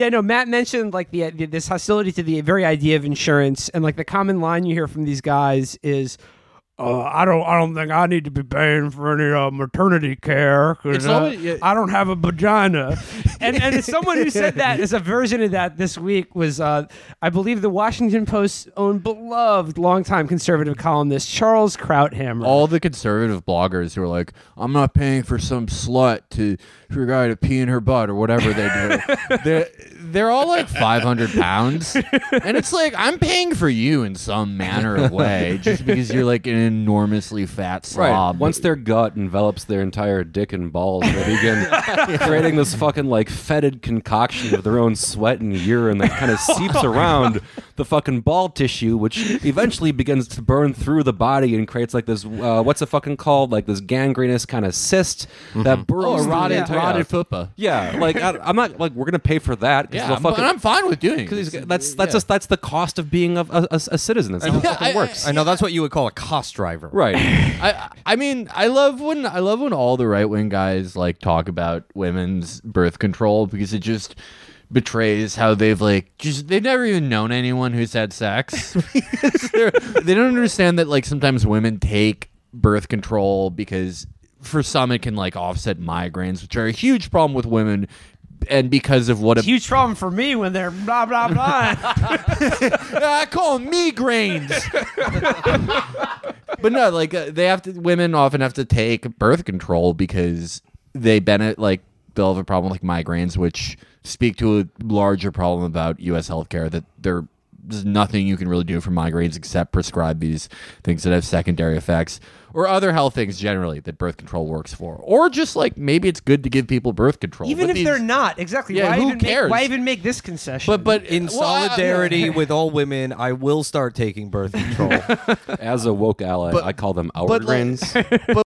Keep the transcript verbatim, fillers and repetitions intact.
Yeah, no, Matt mentioned like the, the this hostility to the very idea of insurance, and like the common line you hear from these guys is, uh, "I don't, I don't think I need to be paying for any uh, maternity care because uh, yeah. I don't have a vagina." and and someone who said that as a version of that this week was, uh, I believe, the Washington Post's own beloved longtime conservative columnist Charles Krauthammer. All the conservative bloggers who are like, "I'm not paying for some slut to for a guy to pee in her butt," or whatever they do. they're, they're all like five hundred pounds. And it's like, I'm paying for you in some manner of way just because you're like an enormously fat slob. Right. Once their gut envelops their entire dick and balls, they begin creating this fucking like fetid concoction of their own sweat and urine that kind of seeps around the fucking ball tissue, which eventually begins to burn through the body and creates like this, uh, what's it fucking called? Like this gangrenous kind of cyst mm-hmm. that burrows. Oh, rotted, yeah. rotted fupa. Yeah, like I, I'm not like we're gonna pay for that. Yeah, I'm, fucking, I'm fine with doing it. That's that's yeah. just that's the cost of being a, a, a citizen. That's how it fucking works. I, I know that's what you would call a cost driver, right? I I mean I love when I love when all the right wing guys like talk about women's birth control because it just betrays how they've like just they've never even known anyone who's had sex. They don't understand that like sometimes women take birth control because for some it can like offset migraines, which are a huge problem with women. And because of what a huge problem for me when they're blah blah blah. I call them migraines. But no, like uh, they have to. Women often have to take birth control because they benefit. Like they'll have a problem with like migraines, which speak to a larger problem about U S healthcare. That there, there's nothing you can really do for migraines except prescribe these things that have secondary effects. Or other health things generally that birth control works for. Or just like maybe it's good to give people birth control. Even but if these, they're not. Exactly. Yeah, why who even cares? Make, why even make this concession? But but in well, solidarity I, yeah. with all women, I will start taking birth control. As a woke ally, but, I call them hour but grains. Like, but